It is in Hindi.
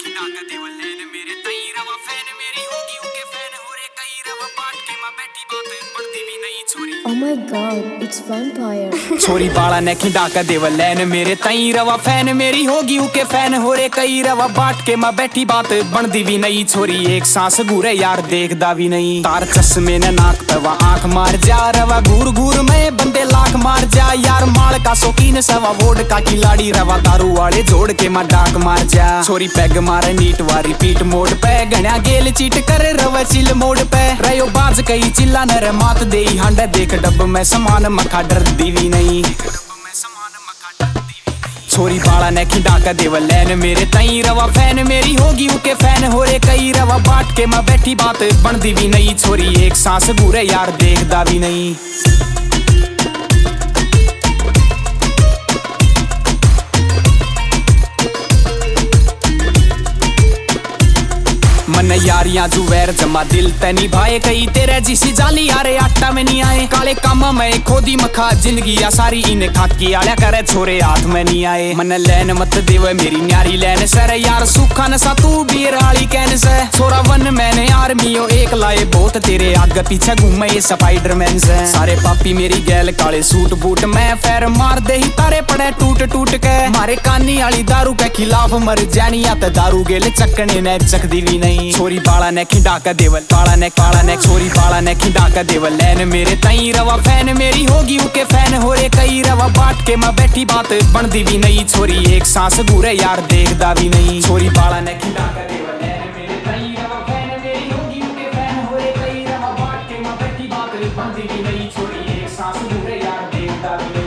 डाका देवल लेन मेरे तई रवा फैन मेरी होगी उनके फैन हो रे कई रवा बाट के मां बैठी बात पड़ती भी नहीं छोरी। Oh my god, it's vampire. छोरी बाला ने की डाका देवल लेन मेरे तई रवा फैन मेरी होगी उनके फैन हो रे कई रवा बाट के मां बैठी बात बनदी भी नहीं छोरी। एक सांस घूरे यार देखदा भी नहीं तार चश्मे ने नाक पे वा आंख मार जा रवा घूर घूर में बंदे लाख मार जा यार माल का शौकीन सवा वोड का खिलाड़ी रवा दारू वाले जोड़ के मां डाक मार जा। छोरी पैग मारे नीट वारी पीट मोड़ पे गण्या गेल चीट करे रवा चिल मोड़ पे रयो बाज कई चिल्ला नर मात दे हंडे देख डब में समान मखा डर दीवी नहीं। छोरी बाला ने की डाका देवल लेन मेरे तई रवा फैन मेरी होगी उनके फैन हो रे कई रवा बाट के मां बैठी बात बनदी भी नहीं छोरी। एक सांस घूरे यार देखदा भी नहीं। मन यारियां जुवैर जमा दिल तनी भाए कई तेरे जिसी जाली यारे आटा में नहीं आए काले काम में खोदी मखा जिंदगी या सारी इन्हें खाकी आल्या करे छोरे हाथ में नहीं आए। मन लैन मत देवे मेरी न्यारी लैन सर यार सूखा नशा तू बीराली कहने से छोरा वन मैंने आर्मियों एक लाए बहुत तेरे आगे पीछे घूमे ये स्पाइडरमैन से सारे पापी मेरी गैल काले सूट बूट में फैर मार दे ही तारे पड़े टूट टूट के मारे कानी वाली दारू के खिलाफ मर जानी या तो दारू गेले चकने ने चकदी भी नहीं। छोरी बाला ने की डाका देवल बाला ने छोरी बाला ने की डाका देवल लैन मेरे तई रवा फैन मेरी होगी उनके फैन हो रे कई रवा बाट के मां बैठी बात बनदी भी नहीं छोरी। एक सांस घूरे यार देखदा भी नहीं। छोरी बाला ने की डाका देवल लैन मेरे तई रवा फैन मेरी होगी उनके फैन हो रे कई रवा बाट के मां बैठी बात बनदी भी नहीं छोरी। एक सांस घूरे यार देखदा भी नहीं।